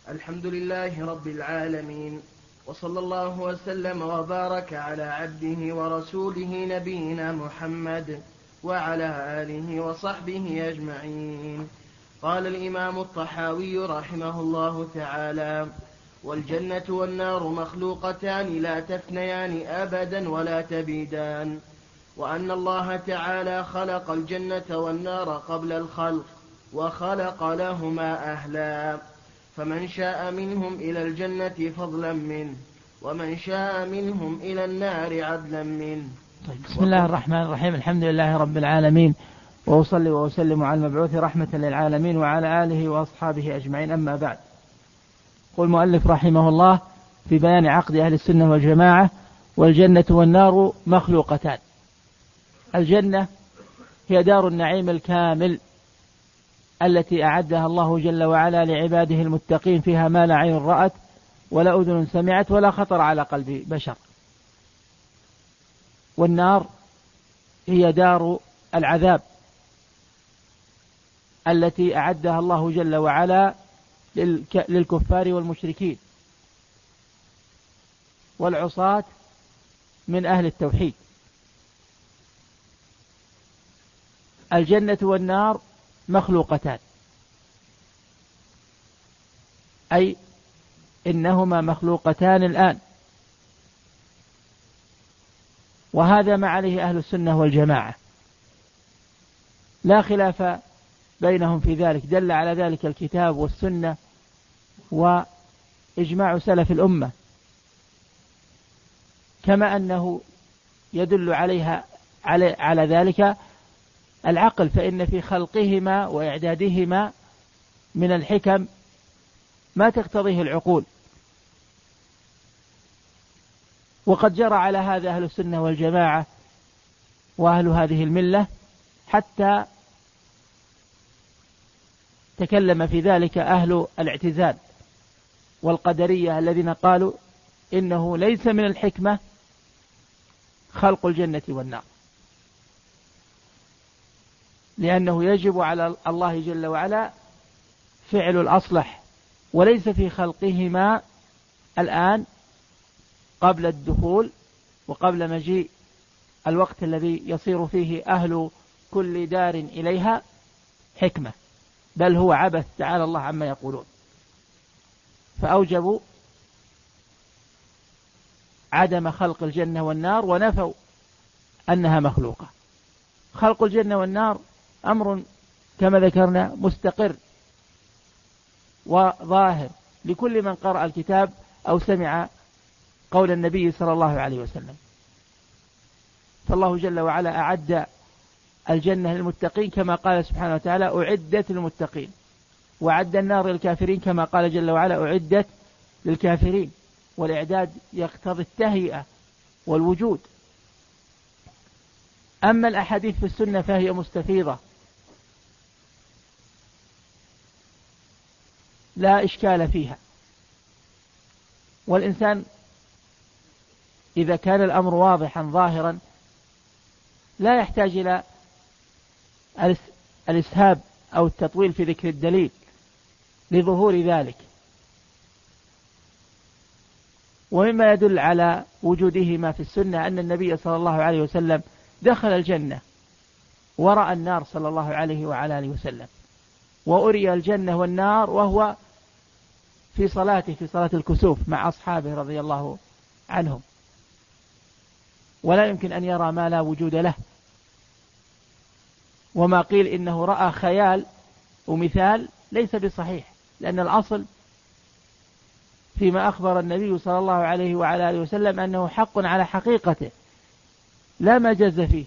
الحمد لله رب العالمين، وصلى الله وسلم وبارك على عبده ورسوله نبينا محمد وعلى آله وصحبه أجمعين. قال الإمام الطحاوي رحمه الله تعالى: والجنة والنار مخلوقتان لا تفنيان أبدا ولا تبيدان، وأن الله تعالى خلق الجنة والنار قبل الخلق وخلق لهما أهلا، فمن شاء منهم إلى الجنة فضلا منه، ومن شاء منهم إلى النار عدلا منه. بسم الله الرحمن الرحيم. الحمد لله رب العالمين، وأصلي وأسلم على المبعوث رحمة للعالمين وعلى آله وأصحابه أجمعين، أما بعد. قل المؤلف رحمه الله في بيان عقد أهل السنة والجماعة: والجنة والنار مخلوقتان. الجنة هي دار النعيم الكامل التي أعدها الله جل وعلا لعباده المتقين، فيها ما لا عين رأت ولا أذن سمعت ولا خطر على قلب بشر. والنار هي دار العذاب التي أعدها الله جل وعلا للكفار والمشركين والعصاة من أهل التوحيد. الجنة والنار مخلوقتان، أي إنهما مخلوقتان الآن، وهذا ما عليه أهل السنة والجماعة، لا خلاف بينهم في ذلك، دل على ذلك الكتاب والسنة وإجماع سلف الأمة، كما أنه يدل على ذلك العقل، فإن في خلقهما وإعدادهما من الحكم ما تقتضيه العقول. وقد جرى على هذا أهل السنة والجماعة وأهل هذه الملة، حتى تكلم في ذلك أهل الاعتزال والقدرية الذين قالوا إنه ليس من الحكمة خلق الجنة والنار، لأنه يجب على الله جل وعلا فعل الأصلح، وليس في خلقهما الآن قبل الدخول وقبل مجيء الوقت الذي يصير فيه أهل كل دار إليها حكمة، بل هو عبث، تعالى الله عما يقولون. فأوجبوا عدم خلق الجنة والنار ونفوا أنها مخلوقة. خلق الجنة والنار أمر كما ذكرنا مستقر وظاهر لكل من قرأ الكتاب أو سمع قول النبي صلى الله عليه وسلم. فالله جل وعلا أعد الجنة للمتقين كما قال سبحانه وتعالى: أعدت للمتقين، وأعد النار للكافرين كما قال جل وعلا: أعدت للكافرين. والإعداد يقتضي التهيئة والوجود. أما الأحاديث في السنة فهي مستفيضة لا إشكال فيها، والإنسان إذا كان الأمر واضحا ظاهرا لا يحتاج إلى الإسهاب أو التطويل في ذكر الدليل لظهور ذلك. ومما يدل على وجودهما في السنة أن النبي صلى الله عليه وسلم دخل الجنة ورأى النار صلى الله عليه وعلى آله وسلم، وأري الجنة والنار وهو في صلاته في صلاة الكسوف مع أصحابه رضي الله عنهم، ولا يمكن أن يرى ما لا وجود له. وما قيل إنه رأى خيال ومثال ليس بصحيح، لأن الأصل فيما أخبر النبي صلى الله عليه وعلى آله وسلم أنه حق على حقيقته لا مجاز فيه.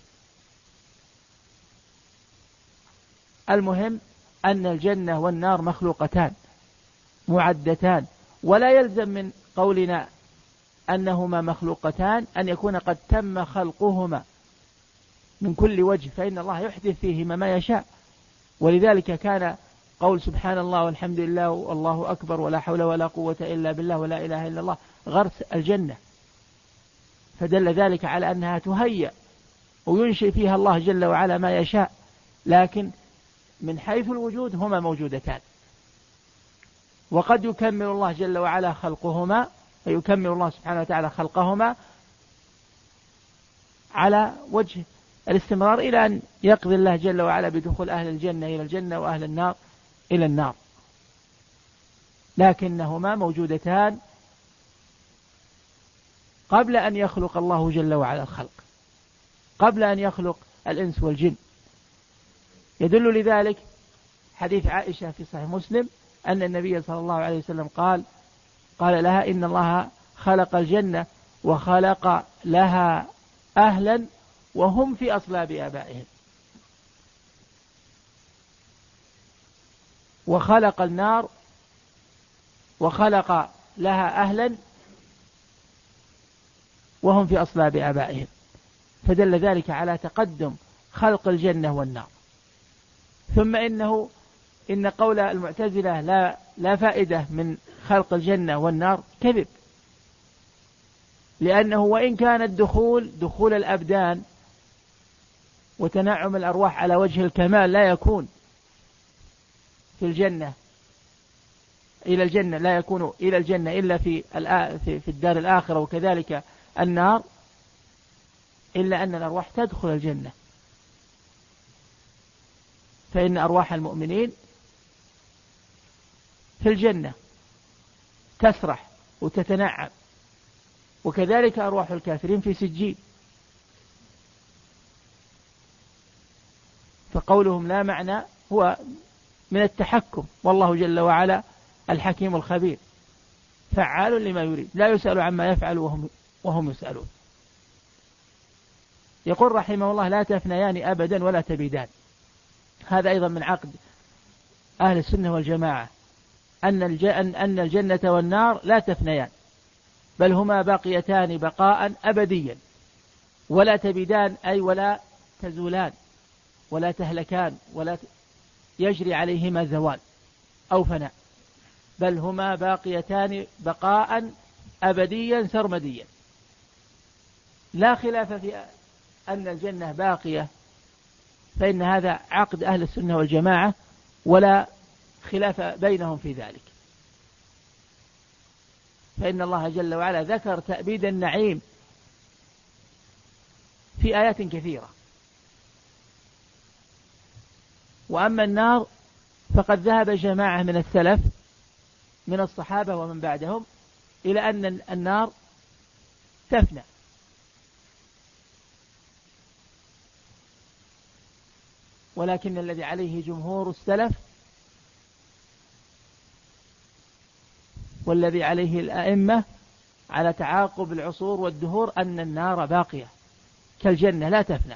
المهم أن الجنة والنار مخلوقتان معدتان، ولا يلزم من قولنا أنهما مخلوقتان أن يكون قد تم خلقهما من كل وجه، فإن الله يحدث فيهما ما يشاء. ولذلك كان قول سبحان الله والحمد لله والله أكبر ولا حول ولا قوة إلا بالله ولا إله إلا الله غرس الجنة، فدل ذلك على أنها تهيأ وينشئ فيها الله جل وعلا ما يشاء، لكن من حيث الوجود هما موجودتان. وقد يكمل الله جل وعلا خلقهما، فيكمل الله سبحانه وتعالى خلقهما على وجه الاستمرار إلى أن يقضي الله جل وعلا بدخول أهل الجنة إلى الجنة وأهل النار إلى النار، لكنهما موجودتان قبل أن يخلق الله جل وعلا الخلق، قبل أن يخلق الإنس والجن. يدل لذلك حديث عائشة في صحيح مسلم أن النبي صلى الله عليه وسلم قال لها إن الله خلق الجنة وخلق لها أهلا وهم في أصلاب آبائهم، وخلق النار وخلق لها أهلا وهم في أصلاب آبائهم، فدل ذلك على تقدم خلق الجنة والنار. ثم إن قول المعتزلة لا فائدة من خلق الجنة والنار كذب، لأنه وإن كان دخول الأبدان وتنعم الأرواح على وجه الكمال لا يكون في الجنة إلى الجنة، لا يكون إلى الجنة إلا في الدار الآخرة، وكذلك النار، إلا أن الأرواح تدخل الجنة، فإن أرواح المؤمنين في الجنة تسرح وتتنعم، وكذلك أرواح الكافرين في سجين. فقولهم لا معنى هو من التحكم، والله جل وعلا الحكيم الخبير فعال لما يريد، لا يسأل عما يفعل وهم يسألون. يقول رحمه الله لا تفنيان أبدا ولا تبيدان. هذا أيضا من عقد أهل السنة والجماعة، أن الجنة والنار لا تفنيان، بل هما باقيتان بقاء أبديا، ولا تبيدان أي ولا تزولان ولا تهلكان ولا يجري عليهما زوال أو فناء، بل هما باقيتان بقاء أبديا سرمديا. لا خلاف في أن الجنة باقية، فإن هذا عقد أهل السنة والجماعة ولا خلاف بينهم في ذلك، فإن الله جل وعلا ذكر تأبيد النعيم في آيات كثيرة. وأما النار فقد ذهب جماعة من السلف من الصحابة ومن بعدهم إلى أن النار تفنى، ولكن الذي عليه جمهور السلف والذي عليه الأئمة على تعاقب العصور والدهور أن النار باقية كالجنة لا تفنى.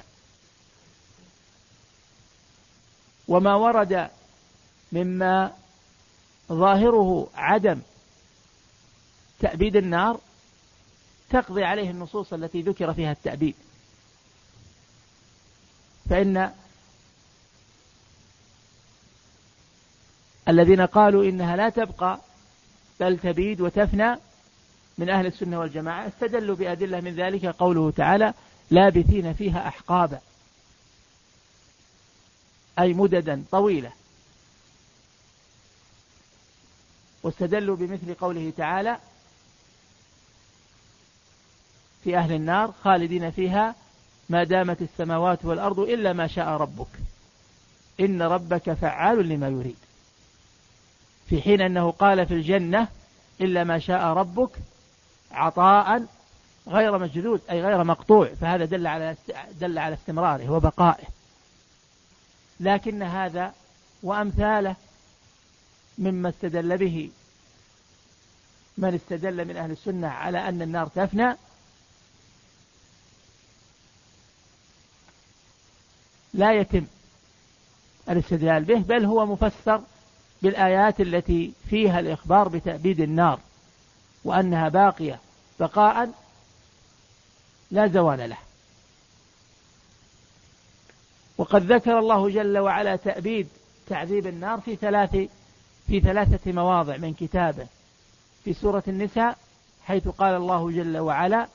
وما ورد مما ظاهره عدم تأبيد النار تقضي عليه النصوص التي ذكر فيها التأبيد، فإن الذين قالوا إنها لا تبقى بل تبيد وتفنى من أهل السنة والجماعة استدلوا بأدلة من ذلك قوله تعالى لابثين فيها أحقابا، أي مددا طويلة، واستدلوا بمثل قوله تعالى في أهل النار خالدين فيها ما دامت السماوات والأرض إلا ما شاء ربك إن ربك فعال لما يريد، في حين أنه قال في الجنة إلا ما شاء ربك عطاء غير مجدود أي غير مقطوع، فهذا دل على استمراره وبقائه. لكن هذا وأمثاله مما استدل به من استدل من أهل السنة على أن النار تفنى لا يتم الاستدلال به، بل هو مفسر بالآيات التي فيها الإخبار بتأبيد النار وأنها باقية بقاء لا زوال له. وقد ذكر الله جل وعلا تعذيب النار في ثلاثة مواضع من كتابه، في سورة النساء حيث قال الله جل وعلا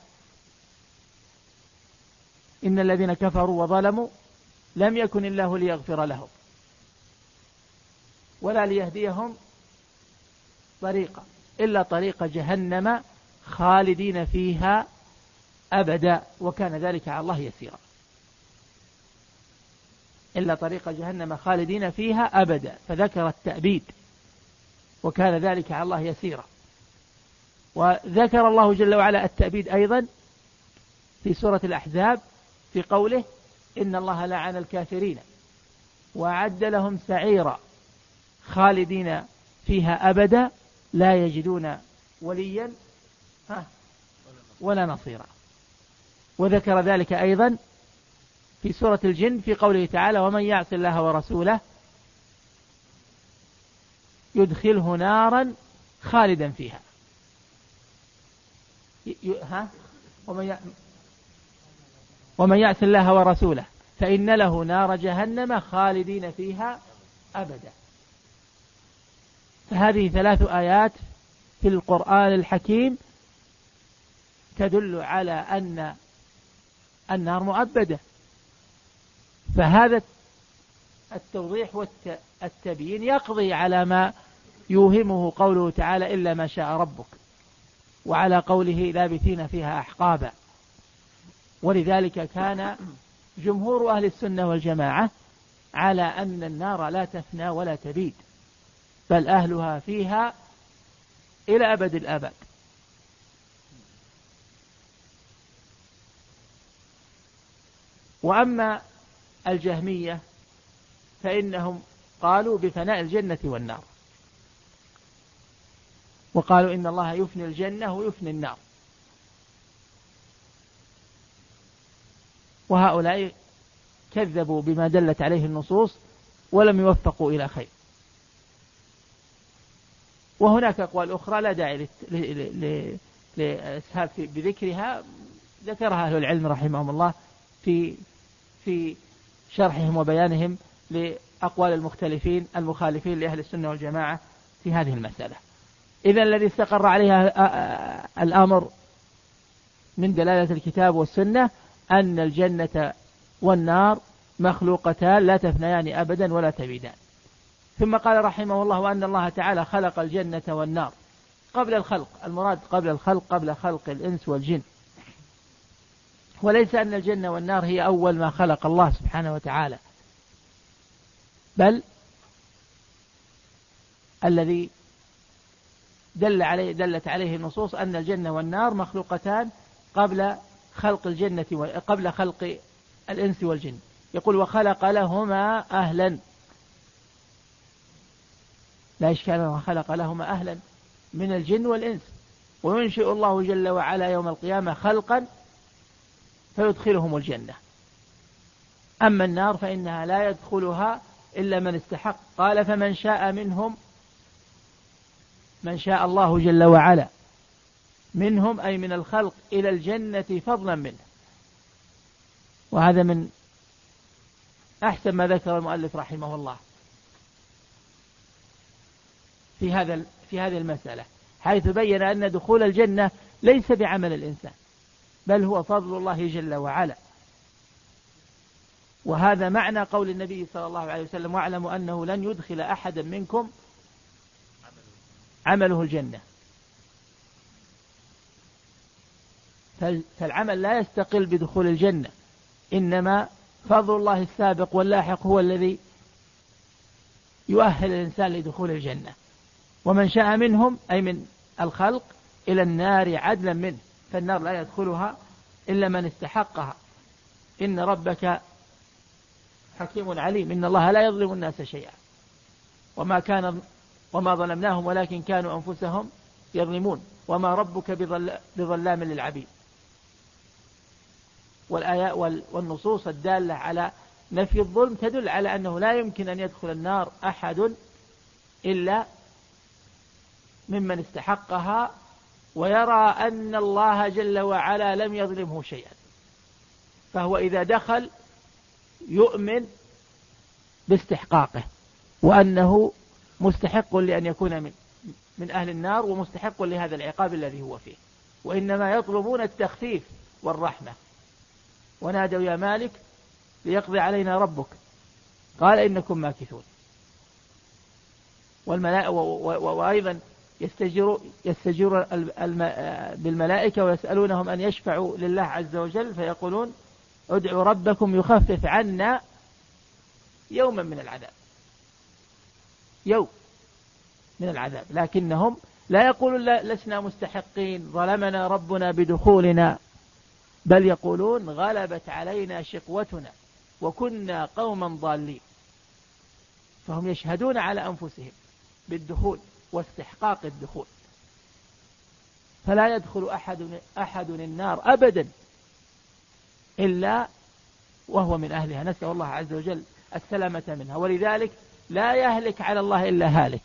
إن الذين كفروا وظلموا لم يكن الله ليغفر لهم ولا ليهديهم طريقة إلا طريق جهنم خالدين فيها أبدا وكان ذلك على الله يسيرا. إلا طريق جهنم خالدين فيها أبدا، فذكر التأبيد وكان ذلك على الله يسيرا. وذكر الله جل وعلا التأبيد أيضا في سورة الأحزاب في قوله إن الله لعن الكافرين وأعد لهم سعيرا خالدين فيها أبدا لا يجدون وليا ولا نصيرا. وذكر ذلك أيضا في سورة الجن في قوله تعالى ومن يعص الله ورسوله يدخله نارا خالدا فيها. ومن يعص الله ورسوله فإن له نار جهنم خالدين فيها أبدا. فهذه 3 آيات في القرآن الحكيم تدل على أن النار مؤبدة. فهذا التوضيح والتبيين يقضي على ما يوهمه قوله تعالى إلا ما شاء ربك، وعلى قوله لابثين فيها أحقابا. ولذلك كان جمهور أهل السنة والجماعة على أن النار لا تفنى ولا تبيد، بل أهلها فيها إلى أبد الآباد. وأما الجهمية فإنهم قالوا بفناء الجنة والنار، وقالوا إن الله يفني الجنة ويفني النار. وهؤلاء كذبوا بما دلت عليه النصوص ولم يوفقوا إلى خير. وهناك أقوال أخرى لا داعي لإسهاب بذكرها، ذكرها أهل العلم رحمهم الله في شرحهم وبيانهم لأقوال المختلفين المخالفين لأهل السنة والجماعة في هذه المسألة. إذن الذي استقر عليها الأمر من دلالة الكتاب والسنة أن الجنة والنار مخلوقتان لا تفنيان أبدا ولا تبيدان. ثم قال رحمه الله وأن الله تعالى خلق الجنة والنار قبل الخلق، المراد قبل الخلق قبل خلق الإنس والجن، وليس أن الجنة والنار هي أول ما خلق الله سبحانه وتعالى، بل الذي دلت عليه النصوص أن الجنة والنار مخلوقتان قبل خلق الجنة قبل خلق الإنس والجن. يقول وخلق لهما أهلا، لا إشكال أنه خلق لهما أهلا من الجن والإنس، وينشئ الله جل وعلا يوم القيامة خلقا فيدخلهم الجنة. أما النار فإنها لا يدخلها إلا من استحق. قال فمن شاء منهم، من شاء الله جل وعلا منهم أي من الخلق إلى الجنة فضلا منه. وهذا من أحسن ما ذكر المؤلف رحمه الله في هذه المسألة، حيث بين أن دخول الجنة ليس بعمل الإنسان، بل هو فضل الله جل وعلا. وهذا معنى قول النبي صلى الله عليه وسلم واعلموا أنه لن يدخل أحدا منكم عمله الجنة. فالعمل لا يستقل بدخول الجنة، إنما فضل الله السابق واللاحق هو الذي يؤهل الإنسان لدخول الجنة. ومن شاء منهم أي من الخلق إلى النار عدلا منه، فالنار لا يدخلها إلا من استحقها. إن ربك حكيم عليم، إن الله لا يظلم الناس شيئا وما ظلمناهم ولكن كانوا أنفسهم يظلمون وما ربك بظلام للعبيد. والآيات والنصوص الدالة على نفي الظلم تدل على أنه لا يمكن أن يدخل النار أحد إلا ممن استحقها ويرى أن الله جل وعلا لم يظلمه شيئا، فهو إذا دخل يؤمن باستحقاقه وأنه مستحق لأن يكون من أهل النار ومستحق لهذا العقاب الذي هو فيه. وإنما يطلبون التخفيف والرحمة. ونادوا يا مالك ليقضي علينا ربك قال إنكم ماكثون. وأيضا يستجير بالملائكة ويسألونهم أن يشفعوا لله عز وجل، فيقولون ادعوا ربكم يخفف عنا يوما من العذاب، يوم من العذاب، لكنهم لا يقولون لسنا مستحقين ظلمنا ربنا بدخولنا، بل يقولون غلبت علينا شقوتنا وكنا قوما ضالين. فهم يشهدون على أنفسهم بالدخول واستحقاق الدخول. فلا يدخل أحد النار أبدا إلا وهو من أهلها، نسأل الله عز وجل السلامة منها، ولذلك لا يهلك على الله إلا هالك.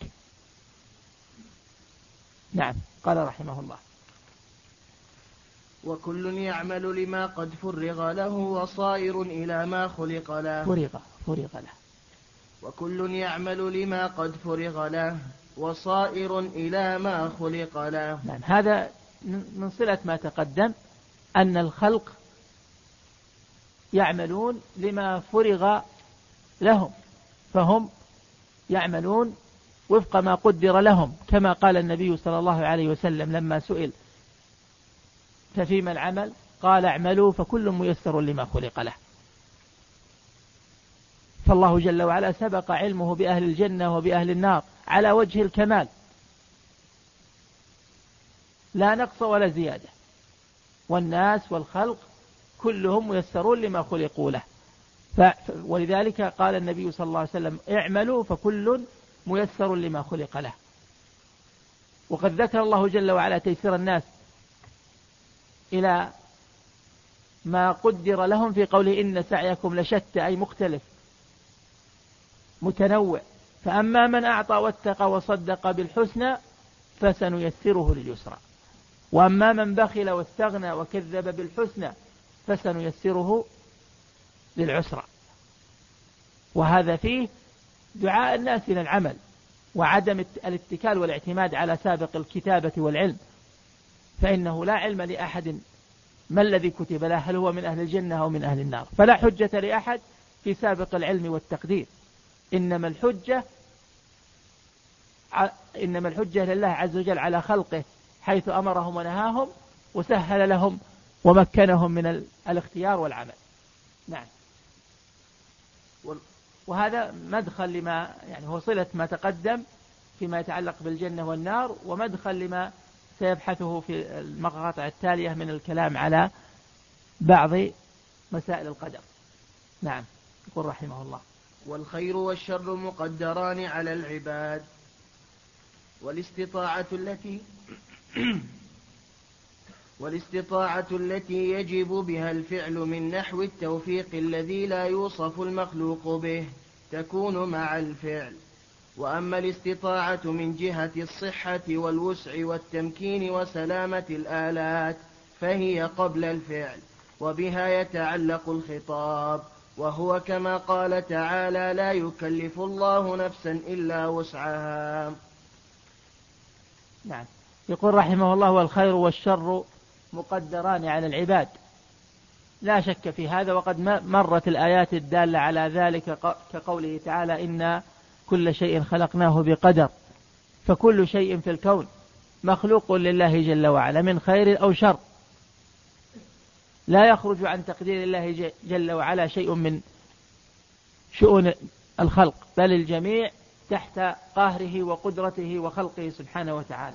نعم. قال رحمه الله: وكل يعمل لما قد فرغ له وصائر إلى ما خلق له. فرغ له. وكل يعمل لما قد فرغ له وصائر إلى ما خلق له. نعم. هذا من صلة ما تقدم أن الخلق يعملون لما فرغ لهم، فهم يعملون وفق ما قدر لهم، كما قال النبي صلى الله عليه وسلم لما سئل ففيما العمل قال اعملوا فكل ميسر لما خلق له. فالله جل وعلا سبق علمه بأهل الجنة وبأهل النار على وجه الكمال، لا نقص ولا زيادة، والناس والخلق كلهم ميسرون لما خلقوا له. ولذلك قال النبي صلى الله عليه وسلم اعملوا فكل ميسر لما خلق له. وقد ذكر الله جل وعلا تيسير الناس إلى ما قدر لهم في قوله إن سعيكم لشتى، أي مختلف متنوع. فأما من أعطى واتقى وصدق بالحسنى فسنيسره لليسرى، وأما من بخل واستغنى وكذب بالحسنى فسنيسره للعسرى. وهذا فيه دعاء الناس إلى العمل وعدم الاتكال والاعتماد على سابق الكتابة والعلم، فإنه لا علم لأحد ما الذي كتب له، هل هو من أهل الجنة أو من أهل النار، فلا حجة لأحد في سابق العلم والتقدير. إنما الحجة لله عز وجل على خلقه حيث أمرهم ونهاهم وسهل لهم ومكنهم من الاختيار والعمل. نعم. وهذا مدخل لما يعني هو صلة ما تقدم فيما يتعلق بالجنة والنار، ومدخل لما سيبحثه في المقاطع التالية من الكلام على بعض مسائل القدر. نعم. يقول رحمه الله: والخير والشر مقدران على العباد، والاستطاعة التي يجب بها الفعل من نحو التوفيق الذي لا يوصف المخلوق به تكون مع الفعل. وأما الاستطاعة من جهة الصحة والوسع والتمكين وسلامة الآلات فهي قبل الفعل، وبها يتعلق الخطاب، وهو كما قال تعالى: لا يكلف الله نفسا إلا وسعها. نعم. يقول رحمه الله: والخير والشر مقدران على العباد. لا شك في هذا، وقد مرت الآيات الدالة على ذلك كقوله تعالى: إن كل شيء خلقناه بقدر. فكل شيء في الكون مخلوق لله جل وعلا من خير أو شر، لا يخرج عن تقدير الله جل وعلا شيء من شؤون الخلق، بل الجميع تحت قهره وقدرته وخلقه سبحانه وتعالى.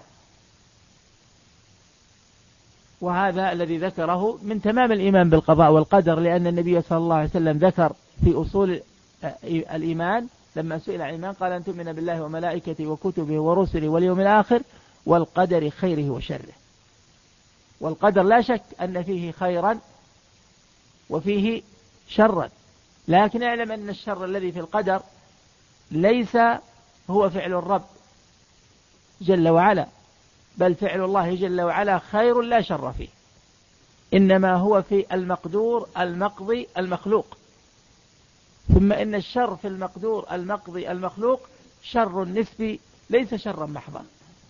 وهذا الذي ذكره من تمام الإيمان بالقضاء والقدر، لأن النبي صلى الله عليه وسلم ذكر في أصول الإيمان لما سئل عن الإيمان قال: أن تؤمن بالله وملائكته وكتبه ورسله واليوم الآخر والقدر خيره وشره. والقدر لا شك أن فيه خيرا وفيه شرا، لكن اعلم أن الشر الذي في القدر ليس هو فعل الرب جل وعلا، بل فعل الله جل وعلا خير لا شر فيه، إنما هو في المقدور المقضي المخلوق. ثم إن الشر في المقدور المقضي المخلوق شر نسبي ليس شرا محضا.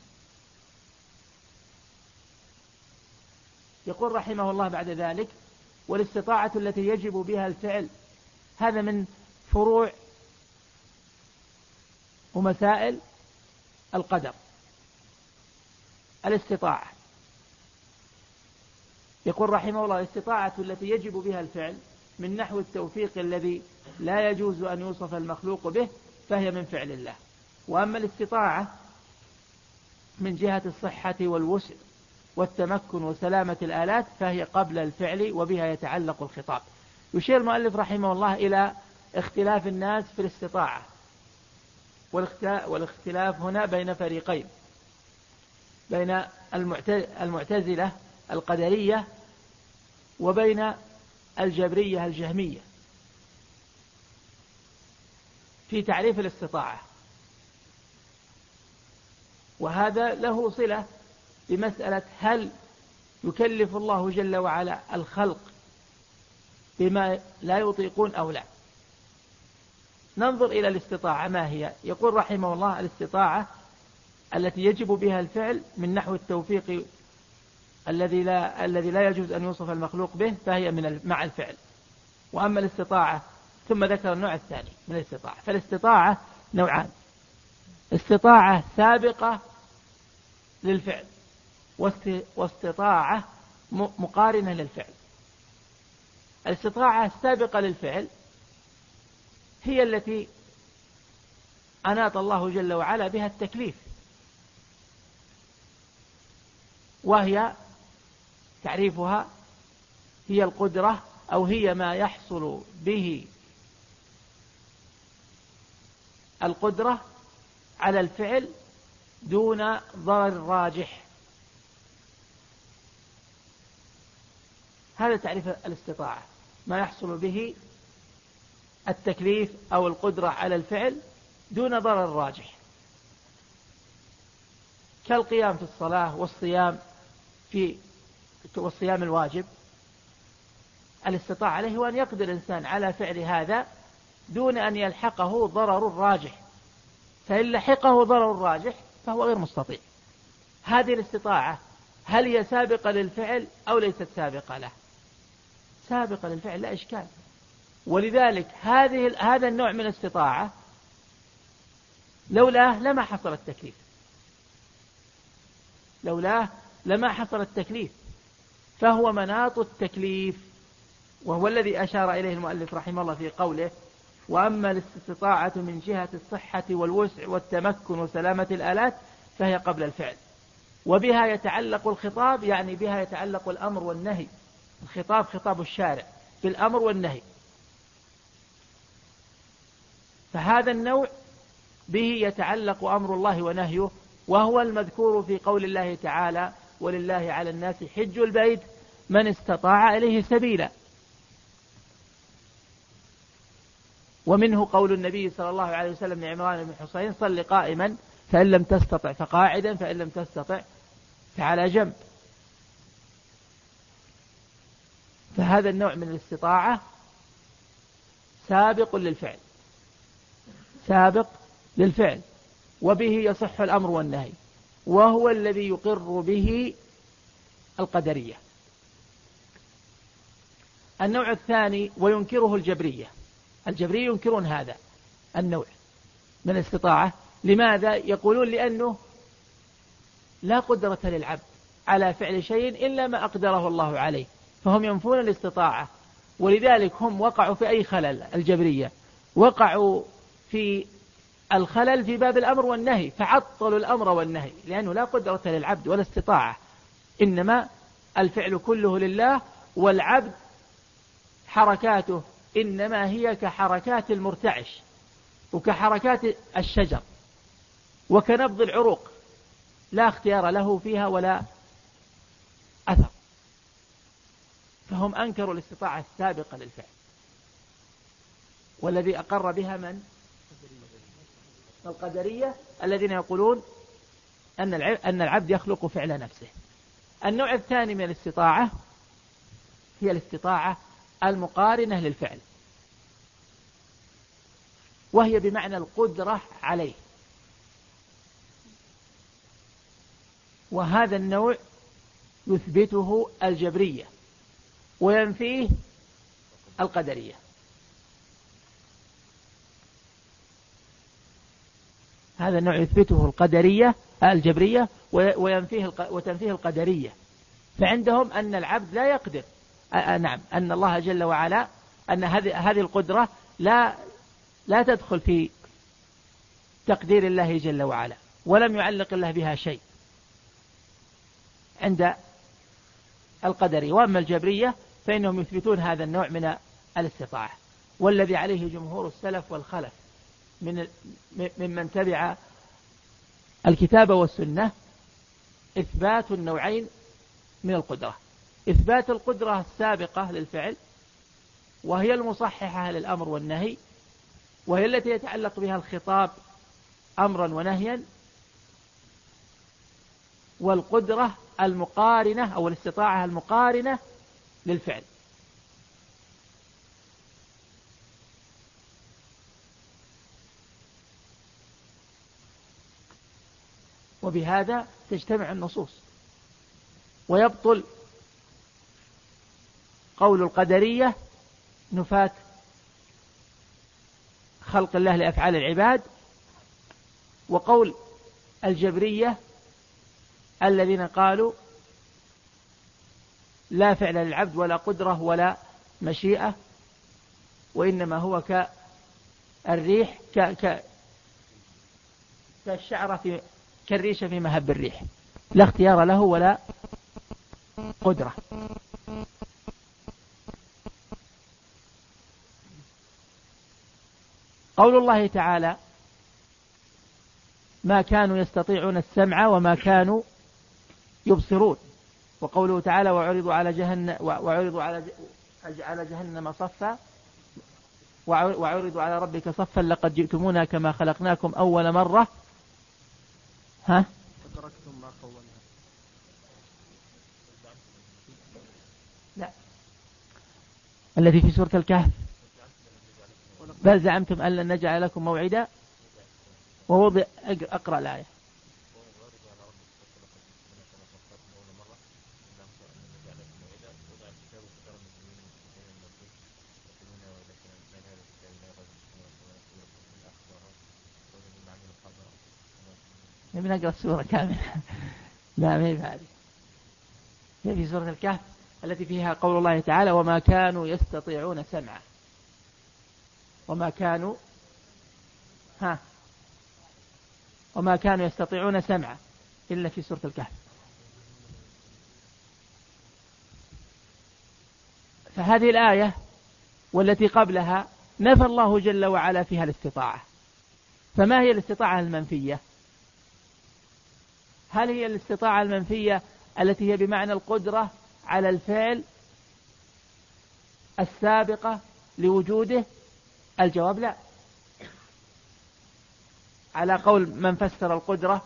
يقول رحمه الله بعد ذلك: والاستطاعة التي يجب بها الفعل. هذا من فروع ومسائل القدر، الاستطاعة. يقول رحمه الله: الاستطاعة التي يجب بها الفعل من نحو التوفيق الذي لا يجوز أن يوصف المخلوق به فهي من فعل الله. وأما الاستطاعة من جهة الصحة والوسع والتمكن وسلامة الآلات فهي قبل الفعل وبها يتعلق الخطاب. يشير المؤلف رحمه الله إلى اختلاف الناس في الاستطاعة، والاختلاف هنا بين فريقين، بين المعتزلة القدرية وبين الجبرية الجهمية في تعريف الاستطاعة. وهذا له صلة بمسألة هل يكلف الله جل وعلا الخلق بما لا يطيقون أو لا. ننظر إلى الاستطاعة ما هي. يقول رحمه الله: الاستطاعة التي يجب بها الفعل من نحو التوفيق الذي لا يجوز أن يوصف المخلوق به فهي مع الفعل. وأما الاستطاعة، ثم ذكر النوع الثاني من الاستطاعة. فالاستطاعة نوعان: استطاعة سابقة للفعل واستطاعة مقارنة للفعل. الاستطاعة السابقة للفعل هي التي أناط الله جل وعلا بها التكليف، وهي تعريفها هي القدرة، أو هي ما يحصل به القدرة على الفعل دون ضرر راجح. هذا تعريف الاستطاعة: ما يحصل به التكليف أو القدرة على الفعل دون ضرر راجح، كالقيام في الصلاة والصيام الواجب. الاستطاعة عليه هو أن يقدر الإنسان على فعل هذا دون أن يلحقه ضرر راجح، فإن لحقه ضرر راجح فهو غير مستطيع. هذه الاستطاعة هل هي سابقة للفعل أو ليست سابقة له؟ سابقة للفعل لا إشكال. ولذلك هذا النوع من الاستطاعة لولاه لما حصل التكليف، لولاه لما حصل التكليف، فهو مناط التكليف، وهو الذي أشار إليه المؤلف رحمه الله في قوله: وأما الاستطاعة من جهة الصحة والوسع والتمكن وسلامة الآلات فهي قبل الفعل وبها يتعلق الخطاب، يعني بها يتعلق الأمر والنهي. الخطاب خطاب الشارع في الأمر والنهي. فهذا النوع به يتعلق أمر الله ونهيه، وهو المذكور في قول الله تعالى: ولله على الناس حج البيت من استطاع إليه سبيلا. ومنه قول النبي صلى الله عليه وسلم لعمران بن حسين: صل قائما فإن لم تستطع فقاعدا فإن لم تستطع فعلى جنب. فهذا النوع من الاستطاعة سابق للفعل، سابق للفعل، وبه يصح الأمر والنهي، وهو الذي يقر به القدرية. النوع الثاني وينكره الجبرية. الجبرية ينكرون هذا النوع من الاستطاعة. لماذا؟ يقولون لأنه لا قدرة للعبد على فعل شيء إلا ما أقدره الله عليه، فهم ينفون الاستطاعة. ولذلك هم وقعوا في أي خلل. الجبرية وقعوا في الخلل في باب الأمر والنهي، فعطلوا الأمر والنهي، لأنه لا قدرة للعبد ولا استطاعة، إنما الفعل كله لله، والعبد حركاته إنما هي كحركات المرتعش وكحركات الشجر وكنبض العروق، لا اختيار له فيها ولا أثر. فهم أنكروا الاستطاعة السابقة للفعل، والذي أقر بها من؟ القدرية، الذين يقولون أن العبد يخلق فعل نفسه. النوع الثاني من الاستطاعة هي الاستطاعة المقارنة للفعل، وهي بمعنى القدرة عليه. وهذا النوع يثبته الجبرية وينفيه القدرية. هذا النوع يثبته القدرية الجبرية وتنفيه القدرية. فعندهم أن العبد لا يقدر، نعم، أن الله جل وعلا أن هذه القدرة لا تدخل في تقدير الله جل وعلا، ولم يعلق الله بها شيء عند القدرية. وأما الجبرية فإنهم يثبتون هذا النوع من الاستطاعة، والذي عليه جمهور السلف والخلف ممن تبع الكتاب والسنة إثبات النوعين من القدرة: إثبات القدرة السابقة للفعل، وهي المصححة للأمر والنهي، وهي التي يتعلق بها الخطاب أمرا ونهيا، والقدرة المقارنة أو الاستطاعة المقارنة للفعل. وبهذا تجتمع النصوص، ويبطل قول القدرية نفاة خلق الله لأفعال العباد، وقول الجبرية الذين قالوا لا فعل للعبد ولا قدرة ولا مشيئة، وإنما هو كالريح كالشعرة كالريشة في مهب الريح، لا اختيار له ولا قدرة. قول الله تعالى ما كانوا يستطيعون السمع وما كانوا يبصرون، وقوله تعالى وعرضوا على جهنم صفا وعرضوا على ربك صفا لقد جئتمونا كما خلقناكم أول مرة فتركتم ما خولنا. لا، الذي في سورة الكهف بل زعمتم أن لن نجعل لكم موعدا، ووضع أقرأ الآية. نبي نقرأ السورة كاملة. لا، ما هي هذه، هي في سورة الكهف التي فيها قول الله تعالى وما كانوا يستطيعون سمعا، وما كانوا يستطيعون سمعا إلا في سورة الكهف. فهذه الآية والتي قبلها نفى الله جل وعلا فيها الاستطاعة. فما هي الاستطاعة المنفية؟ هل هي الاستطاعة المنفية التي هي بمعنى القدرة على الفعل السابقة لوجوده؟ الجواب لا، على قول من فسر القدرة،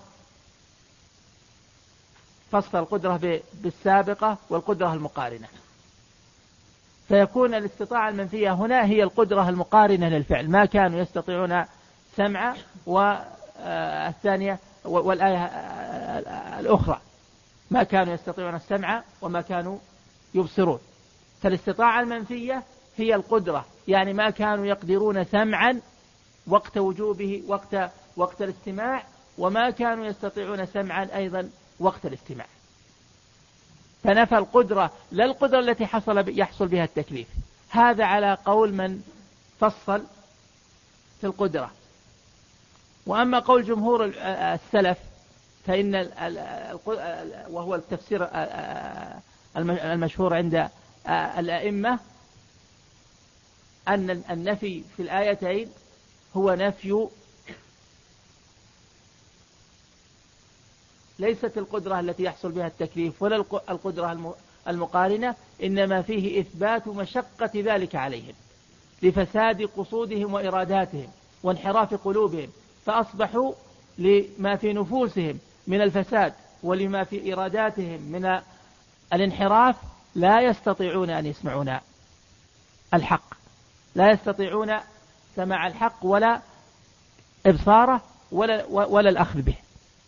فسر القدرة بالسابقة والقدرة المقارنة، فيكون الاستطاعة المنفية هنا هي القدرة المقارنة للفعل، ما كانوا يستطيعون سمع، والثانية والآية الأخرى ما كانوا يستطيعون السمع وما كانوا يبصرون. فالاستطاعة المنفية هي القدرة، يعني ما كانوا يقدرون سمعا وقت وجوبه وقت الاستماع، وما كانوا يستطيعون سمعا أيضا وقت الاستماع. فنفى القدرة لا القدرة التي يحصل بها التكليف، هذا على قول من فصل في القدرة. وأما قول جمهور السلف فإن وهو التفسير المشهور عند الأئمة أن النفي في الآيتين هو نفي ليست القدرة التي يحصل بها التكليف ولا القدرة المقارنة، إنما فيه إثبات مشقة ذلك عليهم لفساد قصودهم وإراداتهم وانحراف قلوبهم، فأصبحوا لما في نفوسهم من الفساد ولما في إراداتهم من الانحراف لا يستطيعون أن يسمعون الحق، لا يستطيعون سماع الحق ولا إبصاره ولا الأخذ به.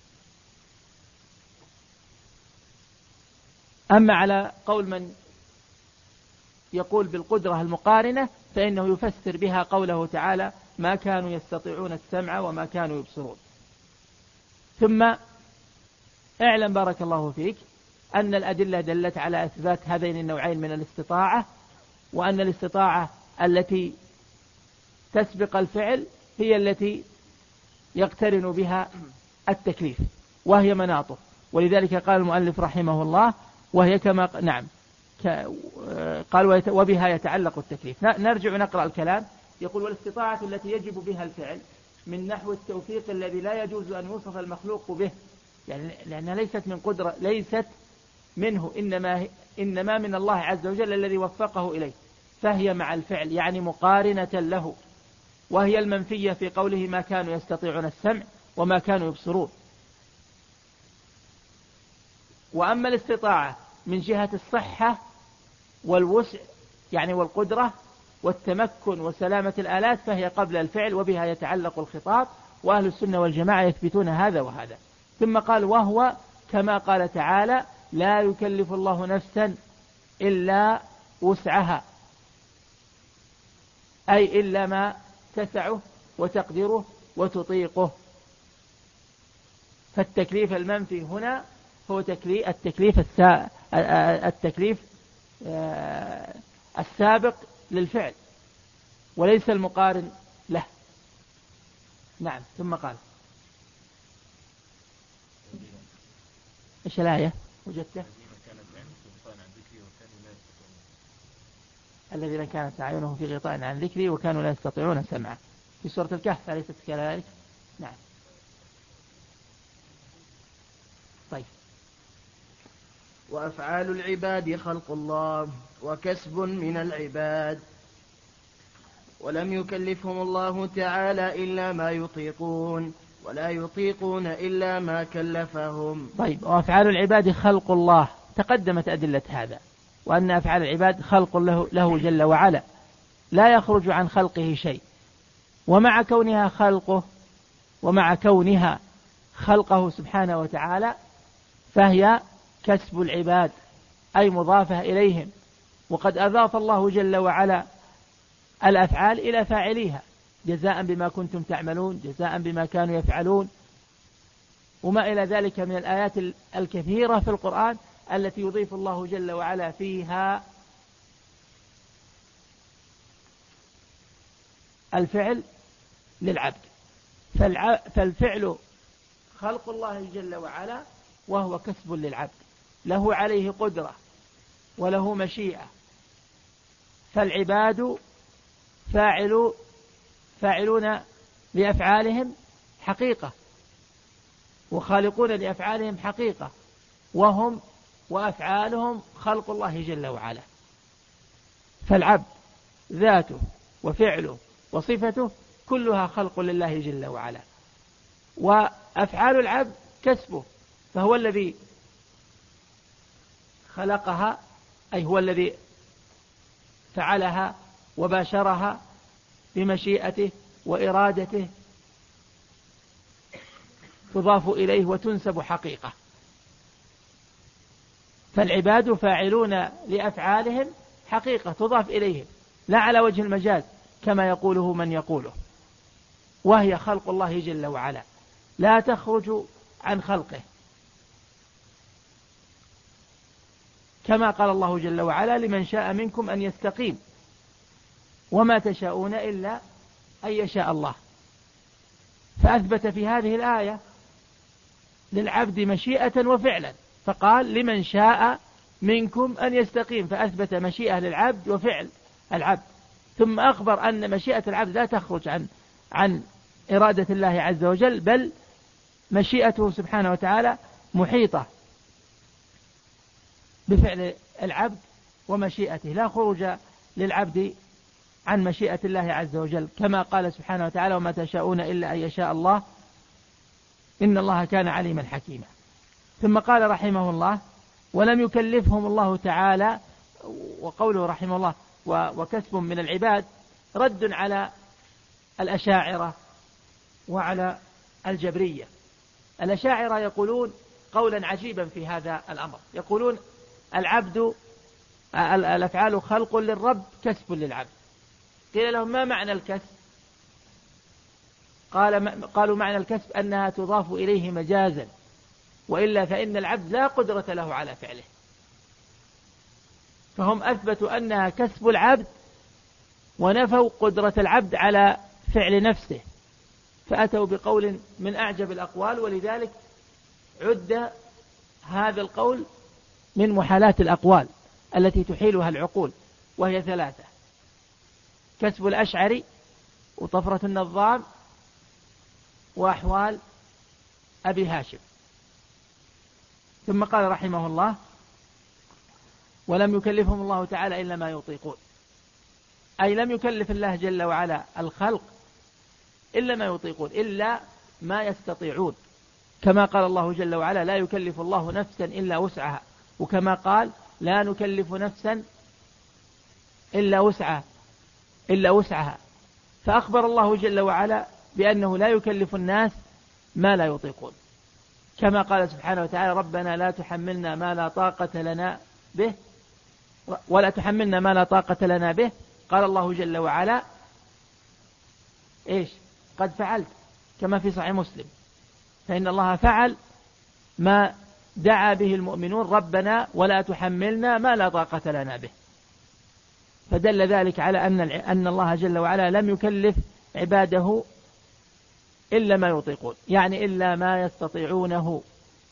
أما على قول من يقول بالقدرة المقارنة فإنه يفسر بها قوله تعالى ما كانوا يستطيعون السمع وما كانوا يبصرون. ثم اعلم بارك الله فيك أن الأدلة دلت على إثبات هذين النوعين من الاستطاعة، وأن الاستطاعة التي تسبق الفعل هي التي يقترن بها التكليف وهي مناطه. ولذلك قال المؤلف رحمه الله وهي كما نعم قال وبها يتعلق التكليف. نرجع نقرأ الكلام. يقول والاستطاعة التي يجب بها الفعل من نحو التوفيق الذي لا يجوز أن يوصف المخلوق به، يعني لأنها ليست من قدرة، ليست منه، إنما من الله عز وجل الذي وفقه إليه، فهي مع الفعل يعني مقارنة له، وهي المنفية في قوله ما كانوا يستطيعون السمع وما كانوا يبصرون. وأما الاستطاعة من جهة الصحة والوسع يعني والقدرة والتمكن وسلامة الآلات فهي قبل الفعل وبها يتعلق الخطاب، وأهل السنة والجماعة يثبتون هذا وهذا. ثم قال وهو كما قال تعالى لا يكلف الله نفسا إلا وسعها، أي إلا ما تسعه وتقدره وتطيقه. فالتكليف المنفي هنا هو التكليف السابق للفعل وليس المقارن له. نعم. ثم قال إيش الآية وجدته؟ الذين كانت أعينهم في غطاء عن ذكري وكانوا لا يستطيعون سمعه، في سورة الكهف أليست كذلك؟ نعم. طيب. وأفعال العباد خلق الله وكسب من العباد، ولم يكلفهم الله تعالى إلا ما يطيقون، ولا يطيقون إلا ما كلفهم. طيب. وأفعال العباد خلق الله، تقدمت أدلة هذا، وأن أفعال العباد خلق له جل وعلا لا يخرج عن خلقه شيء. ومع كونها خلقه سبحانه وتعالى فهي كسب العباد أي مضافة إليهم، وقد أضاف الله جل وعلا الأفعال إلى فاعليها جزاء بما كنتم تعملون، جزاء بما كانوا يفعلون، وما إلى ذلك من الآيات الكثيرة في القرآن التي يضيف الله جل وعلا فيها الفعل للعبد. فالفعل خلق الله جل وعلا وهو كسب للعبد، له عليه قدرة وله مشيئة. فالعباد فاعلون لأفعالهم حقيقة، وخالقون لأفعالهم حقيقة، وأفعالهم خلق الله جل وعلا. فالعبد ذاته وفعله وصفته كلها خلق لله جل وعلا، وأفعال العبد كسبه، فهو الذي خلقها، أي هو الذي فعلها وباشرها بمشيئته وإرادته، تضاف إليه وتنسب حقيقة. فالعباد فاعلون لأفعالهم حقيقة تضاف إليهم لا على وجه المجاز كما يقوله من يقوله، وهي خلق الله جل وعلا لا تخرج عن خلقه، كما قال الله جل وعلا لمن شاء منكم أن يستقيم وما تشاءون إلا أن يشاء الله. فأثبت في هذه الآية للعبد مشيئة وفعلا، فقال لمن شاء منكم أن يستقيم، فأثبت مشيئة للعبد وفعل العبد، ثم أخبر أن مشيئة العبد لا تخرج عن إرادة الله عز وجل، بل مشيئته سبحانه وتعالى محيطة بفعل العبد ومشيئته، لا خروج للعبد عن مشيئة الله عز وجل، كما قال سبحانه وتعالى وما تشاءون إلا أن يشاء الله إن الله كان عليما حكيما. ثم قال رحمه الله ولم يكلفهم الله تعالى، وقوله رحمه الله وكسب من العباد رد على الأشاعرة وعلى الجبرية. الأشاعرة يقولون قولا عجيبا في هذا الأمر، يقولون الأفعال خلق للرب كسب للعبد. قيل لهم ما معنى الكسب؟ قالوا معنى الكسب أنها تضاف إليه مجازا، وإلا فإن العبد لا قدرة له على فعله. فهم أثبتوا أنها كسب العبد ونفوا قدرة العبد على فعل نفسه، فأتوا بقول من أعجب الأقوال، ولذلك عد هذا القول من محالات الأقوال التي تحيلها العقول، وهي ثلاثة: كسب الأشعري، وطفرة النظام، وأحوال أبي هاشم. ثم قال رحمه الله: ولم يكلفهم الله تعالى إلا ما يطيقون، أي لم يكلف الله جل وعلا الخلق إلا ما يطيقون، إلا ما يستطيعون، كما قال الله جل وعلا: لا يكلف الله نفسا إلا وسعها، وكما قال: لا نكلف نفسا إلا وسعها. فأخبر الله جل وعلا بأنه لا يكلف الناس ما لا يطيقون، كما قال سبحانه وتعالى: ربنا لا تحملنا ما لا طاقة لنا به ولا تحملنا ما لا طاقة لنا به. قال الله جل وعلا: إيش؟ قد فعلت، كما في صحيح مسلم، فإن الله فعل ما دعا به المؤمنون: ربنا ولا تحملنا ما لا طاقة لنا به. فدل ذلك على أن الله جل وعلا لم يكلف عباده إلا ما يطيقون، يعني إلا ما يستطيعونه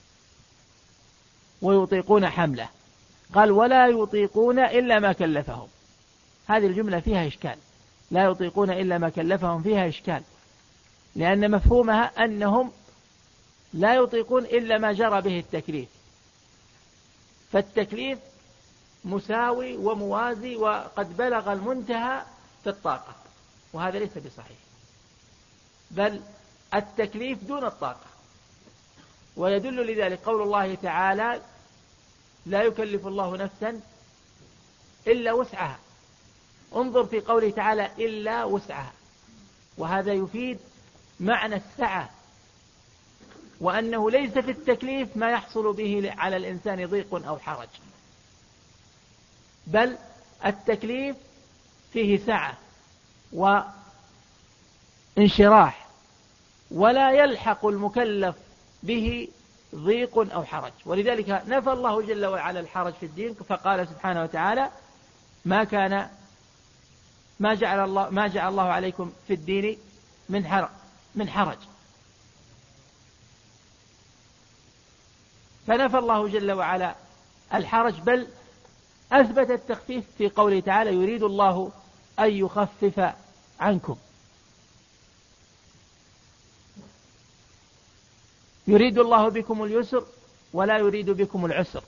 ويطيقون حمله. قال: ولا يطيقون إلا ما كلفهم. هذه الجملة فيها إشكال، لا يطيقون إلا ما كلفهم، فيها إشكال، لأن مفهومها أنهم لا يطيقون إلا ما جرى به التكليف، فالتكليف مساوي وموازي وقد بلغ المنتهى في الطاقة، وهذا ليس بصحيح، بل التكليف دون الطاقة. ويدل لذلك قول الله تعالى: لا يكلف الله نفسا إلا وسعها. انظر في قوله تعالى: إلا وسعها، وهذا يفيد معنى السعة، وأنه ليس في التكليف ما يحصل به على الإنسان ضيق أو حرج، بل التكليف فيه سعة وانشراح، ولا يلحق المكلف به ضيق أو حرج. ولذلك نفى الله جل وعلا الحرج في الدين، فقال سبحانه وتعالى: ما جعل الله عليكم في الدين من حرج. فنفى الله جل وعلا الحرج، بل أثبت التخفيف في قوله تعالى: يريد الله أن يخفف عنكم. يريد الله بكم اليسر ولا يريد بكم العسر.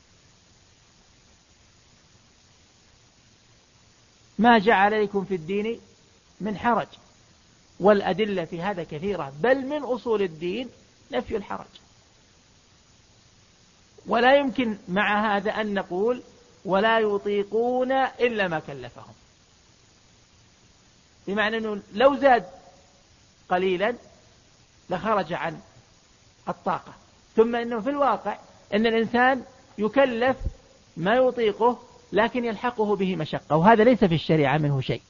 ما جعل عليكم في الدين من حرج. والأدلة في هذا كثيرة، بل من أصول الدين نفي الحرج. ولا يمكن مع هذا أن نقول ولا يطيقون إلا ما كلفهم، بمعنى أنه لو زاد قليلا لخرج عن الطاقة. ثم أنه في الواقع أن الإنسان يكلف ما يطيقه لكن يلحقه به مشقة، وهذا ليس في الشريعة منه شيء.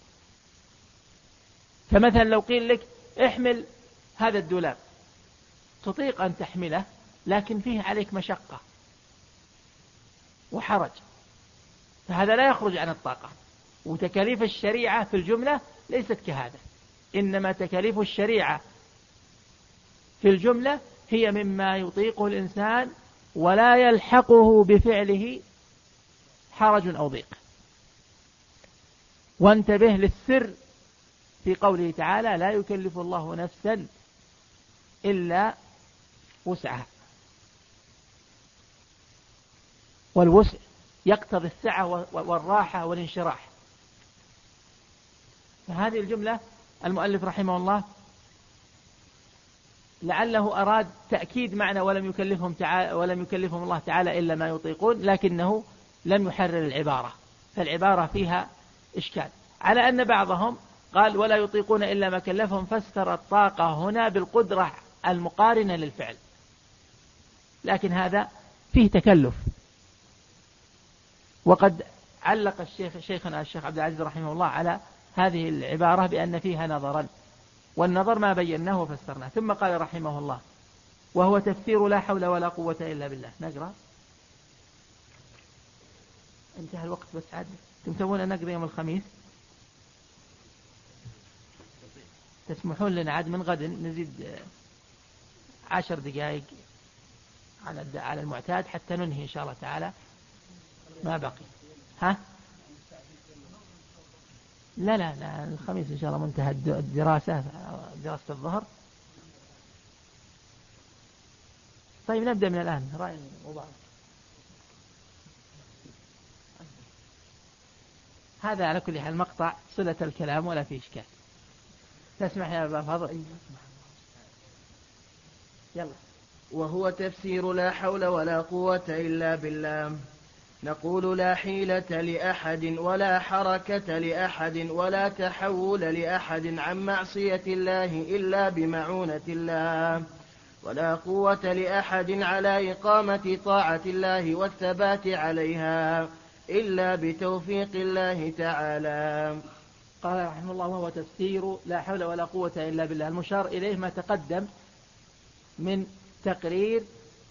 فمثلا لو قيل لك: احمل هذا الدولاب، تطيق أن تحمله، لكن فيه عليك مشقة وحرج، فهذا لا يخرج عن الطاقة. وتكاليف الشريعة في الجملة ليست كهذا، إنما تكاليف الشريعة في الجملة هي مما يطيقه الإنسان ولا يلحقه بفعله حرج أو ضيق. وانتبه للسر في قوله تعالى: لا يكلف الله نفسا إلا وسعها. والوسع يقتضي السعة والراحة والانشراح. فهذه الجملة المؤلف رحمه الله لعله أراد تأكيد معنى ولم يكلفهم الله تعالى إلا ما يطيقون، لكنه لم يحرر العبارة، فالعبارة فيها إشكال، على أن بعضهم قال: ولا يطيقون إلا ما كلفهم، فسر الطاقة هنا بالقدرة المقارنة للفعل، لكن هذا فيه تكلف. وقد علق شيخنا الشيخ عبد العزيز رحمه الله على هذه العبارة بأن فيها نظرا، والنظر ما بيناه وفسرناه. ثم قال رحمه الله: وهو تفسير لا حول ولا قوة إلا بالله. نقرأ. انتهى الوقت بس عاد تسوون نقرأ يوم الخميس. تسمحون لنا عاد من غد نزيد 10 دقائق على المعتاد حتى ننهي إن شاء الله تعالى ما بقي. ها؟ لا الخميس إن شاء الله منتهى دراسة الظهر. طيب نبدأ من الآن. رأي مبارك. هذا على كل حال مقطع صلة الكلام ولا فيه إشكال. تسمح يا أبا فضل؟ يلا. وهو تفسير لا حول ولا قوة إلا بالله. نقول لا حيلة لأحد ولا حركة لأحد ولا تحول لأحد عن معصية الله إلا بمعونة الله، ولا قوة لأحد على إقامة طاعة الله والثبات عليها إلا بتوفيق الله تعالى. قال رحمه الله: وهو تفسير لا حول ولا قوة إلا بالله. المشار إليه ما تقدم من تقرير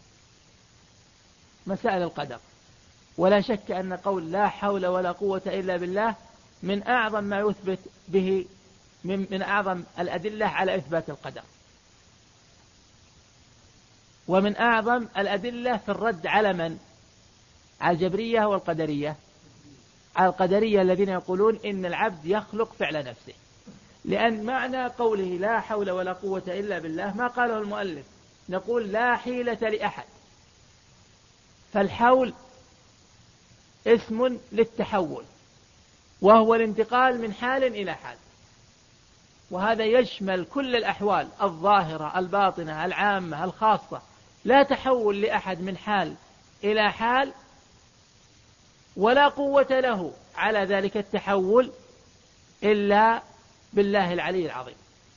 مسائل القدر، ولا شك أن قول لا حول ولا قوة إلا بالله من أعظم ما يثبت به من أعظم الأدلة على إثبات القدر، ومن أعظم الأدلة في الرد على من؟ على الجبرية والقدرية. على القدرية الذين يقولون إن العبد يخلق فعل نفسه، لأن معنى قوله لا حول ولا قوة إلا بالله ما قاله المؤلف. نقول لا حيلة لأحد، فالحول اسم للتحول، وهو الانتقال من حال إلى حال، وهذا يشمل كل الأحوال الظاهرة الباطنة العامة الخاصة. لا تحول لأحد من حال إلى حال، ولا قوة له على ذلك التحول إلا بالله العلي العظيم.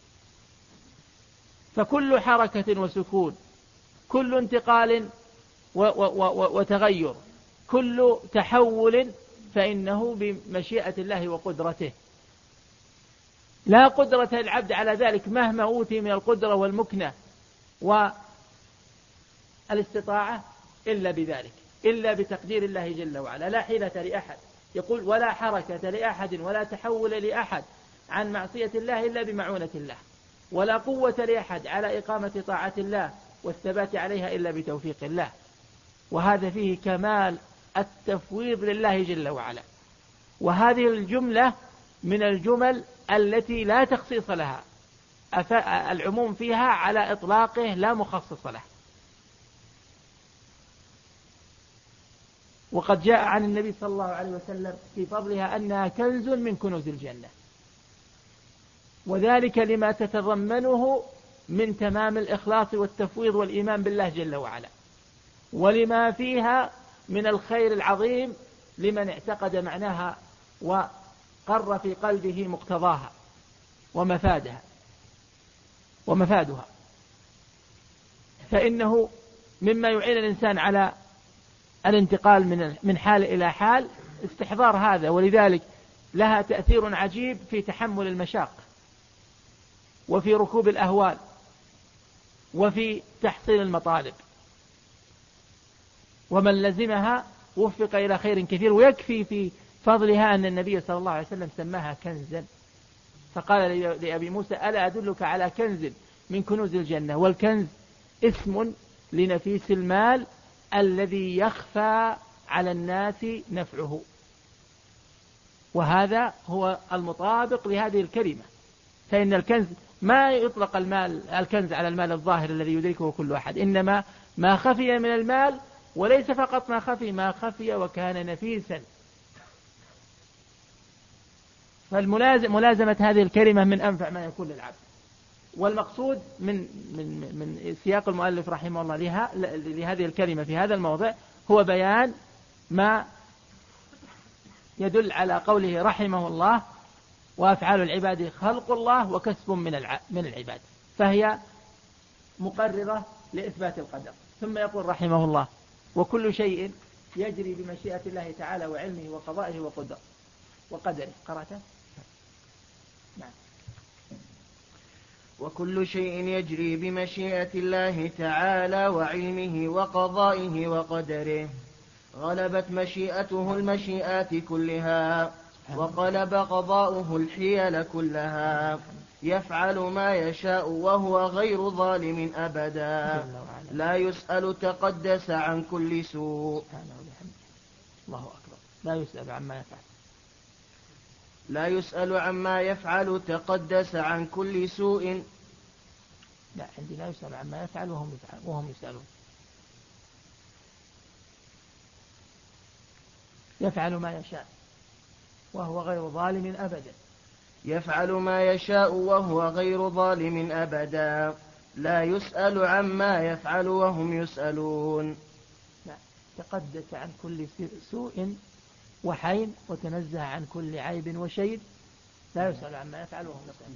فكل حركة وسكون، كل انتقال وتغير، كل تحول فإنه بمشيئة الله وقدرته. لا قدرة العبد على ذلك مهما أوتي من القدرة والمكنة والاستطاعة إلا بذلك، إلا بتقدير الله جل وعلا. لا حيلة لأحد، يقول ولا حركة لأحد ولا تحول لأحد عن معصية الله إلا بمعونة الله، ولا قوة لأحد على إقامة طاعة الله والثبات عليها إلا بتوفيق الله. وهذا فيه كمال التفويض لله جل وعلا. وهذه الجملة من الجمل التي لا تخصيص لها، العموم فيها على إطلاقه لا مخصص له. وقد جاء عن النبي صلى الله عليه وسلم في فضلها أنها كنز من كنوز الجنة، وذلك لما تتضمنه من تمام الإخلاص والتفويض والإيمان بالله جل وعلا، ولما فيها من الخير العظيم لمن اعتقد معناها وقر في قلبه مقتضاها ومفادها. فإنه مما يعين الإنسان على الانتقال من حال إلى حال استحضار هذا، ولذلك لها تأثير عجيب في تحمل المشاق، وفي ركوب الأهوال، وفي تحصيل المطالب. ومن لزمها وفق إلى خير كثير. ويكفي في فضلها أن النبي صلى الله عليه وسلم سماها كنزا، فقال لأبي موسى: ألا أدلك على كنز من كنوز الجنة؟ والكنز اسم لنفيس المال الذي يخفى على الناس نفعه، وهذا هو المطابق لهذه الكلمة. فإن الكنز ما يطلق الكنز على المال الظاهر الذي يدركه كل أحد، إنما ما خفي من المال، وليس فقط ما خفي وكان نفيسا. فملازمة هذه الكلمة من أنفع ما يكون للعبد. والمقصود من سياق المؤلف رحمه الله لهذه الكلمة في هذا الموضع هو بيان ما يدل على قوله رحمه الله: وأفعال العباد خلق الله وكسب من العباد، فهي مقررة لإثبات القدر. ثم يقول رحمه الله: وكل شيء يجري بمشيئة الله تعالى وعلمه وقضائه وقدره. قرأته؟ نعم. وكل شيء يجري بمشيئة الله تعالى وعلمه وقضائه وقدره. غلبت مشيئته المشيئات كلها، وقلب قضاؤه الحيل كلها. يفعل ما يشاء وهو غير ظالم أبدا، لا يسأل تقدس عن كل سوء. الله أكبر. لا يسأل عما يفعل. لا يسأل عما يفعل تقدس عن كل سوء. لا، عندي لا يسأل عما يفعل وهم يسألون. يفعل ما يشاء وهو غير ظالم أبدا. يفعل ما يشاء وهو غير ظالم أبدا، لا يسأل عما يفعل وهم يسألون. لا، تقدس عن كل سوء وحين، وتنزه عن كل عيب وشيء. لا يسأل عما يفعل وهم يسألون.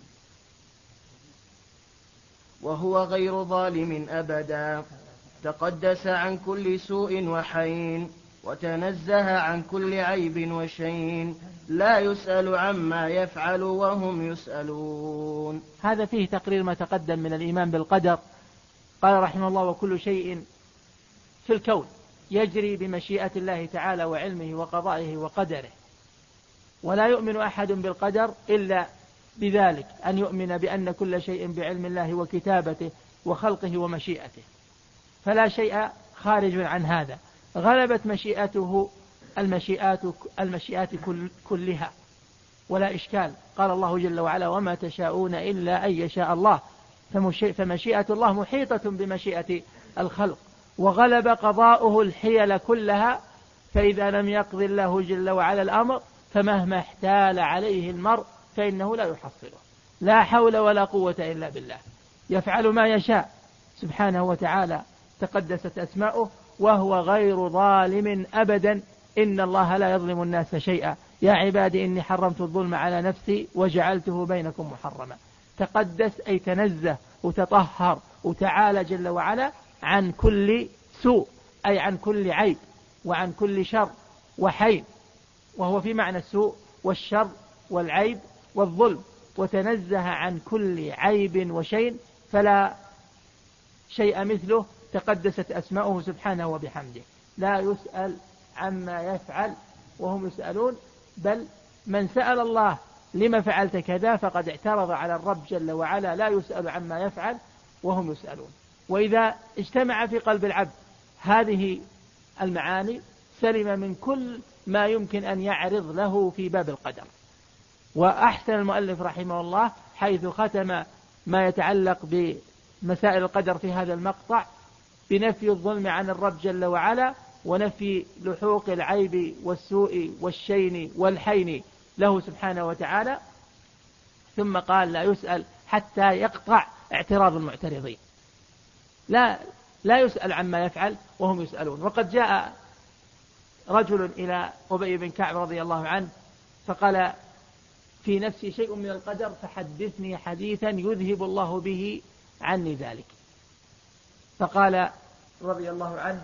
وهو غير ظالم أبدا، تقدس عن كل سوء وحين، وتنزه عن كل عيب وشين. لا يسأل عما يفعل وهم يسألون. هذا فيه تقرير ما تقدم من الإيمان بالقدر. قال رحمه الله: وكل شيء في الكون يجري بمشيئة الله تعالى وعلمه وقضائه وقدره. ولا يؤمن أحد بالقدر إلا بذلك، أن يؤمن بأن كل شيء بعلم الله وكتابته وخلقه ومشيئته، فلا شيء خارج عن هذا. غلبت مشيئته المشيئات كلها ولا إشكال. قال الله جل وعلا: وما تشاءون إلا أن يشاء الله. فمشيئة الله محيطة بمشيئة الخلق. وغلب قضاؤه الحيل كلها، فإذا لم يقض الله جل وعلا الأمر فمهما احتال عليه المرء فإنه لا يحصله. لا حول ولا قوة إلا بالله. يفعل ما يشاء سبحانه وتعالى، تقدست أسماؤه، وهو غير ظالم أبدا. إن الله لا يظلم الناس شيئا. يا عبادي إني حرمت الظلم على نفسي وجعلته بينكم محرما. تقدس أي تنزه وتطهر وتعالى جل وعلا عن كل سوء، أي عن كل عيب وعن كل شر وحين، وهو في معنى السوء والشر والعيب والظلم. وتنزه عن كل عيب وشين، فلا شيء مثله. تقدست أسماؤه سبحانه وبحمده. لا يسأل عما يفعل وهم يسألون، بل من سأل الله لما فعلت كذا فقد اعترض على الرب جل وعلا. لا يسأل عما يفعل وهم يسألون. وإذا اجتمع في قلب العبد هذه المعاني سلم من كل ما يمكن أن يعرض له في باب القدر. وأحسن المؤلف رحمه الله حيث ختم ما يتعلق بمسائل القدر في هذا المقطع بنفي الظلم عن الرب جل وعلا، ونفي لحوق العيب والسوء والشين والحين له سبحانه وتعالى. ثم قال: لا يسأل، حتى يقطع اعتراض المعترضين. لا يسأل عما يفعل وهم يسألون. وقد جاء رجل إلى أبي بن كعب رضي الله عنه فقال: في نفسي شيء من القدر فحدثني حديثا يذهب الله به عني ذلك. فقال رضي الله عنه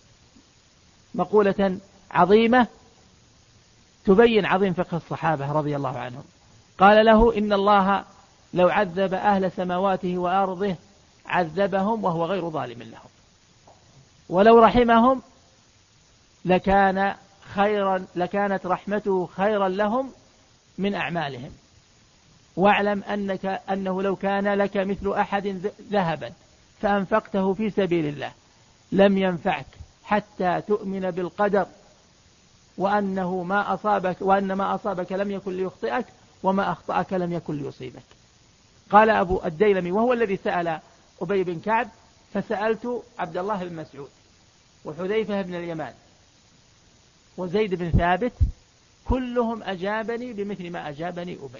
مقولة عظيمة تبين عظيم فقه الصحابة رضي الله عنهم. قال له: إن الله لو عذب أهل سماواته وأرضه عذبهم وهو غير ظالم لهم، ولو رحمهم لكانت رحمته خيرا لهم من أعمالهم. واعلم أنه لو كان لك مثل أحد ذهبا فأنفقته في سبيل الله لم ينفعك حتى تؤمن بالقدر، وأن ما أصابك لم يكن ليخطئك، وما أخطأك لم يكن ليصيبك. قال أبو الديلمي وهو الذي سأل أبي بن كعب: فسألت عبد الله بن مسعود وحذيفة بن اليمان وزيد بن ثابت، كلهم أجابني بمثل ما أجابني أبي.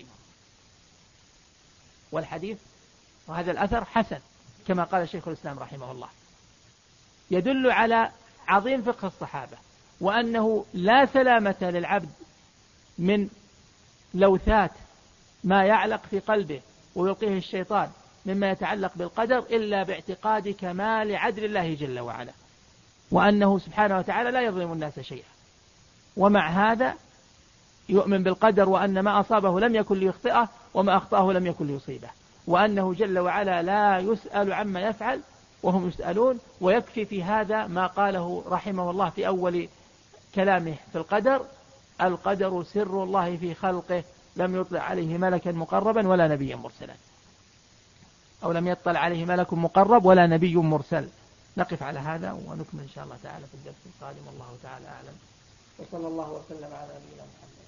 والحديث وهذا الأثر حسن كما قال شيخ الإسلام رحمه الله، يدل على عظيم فقه الصحابة، وأنه لا سلامة للعبد من لوثات ما يعلق في قلبه ويلقيه الشيطان مما يتعلق بالقدر إلا باعتقاد كمال عدل الله جل وعلا، وأنه سبحانه وتعالى لا يظلم الناس شيئا. ومع هذا يؤمن بالقدر، وأن ما أصابه لم يكن ليخطئه وما أخطأه لم يكن ليصيبه. وأنه جل وعلا لا يسأل عما يفعل وهم يسألون. ويكفي في هذا ما قاله رحمه الله في أول كلامه في القدر: القدر سر الله في خلقه لم يطلع عليه ملكا مقربا ولا نبي مرسلا، أو لم يطلع عليه ملك مقرب ولا نبي مرسل. نقف على هذا ونكمل إن شاء الله تعالى في الدرس القادم. والله تعالى أعلم، وصلى الله وسلم على نبينا محمد.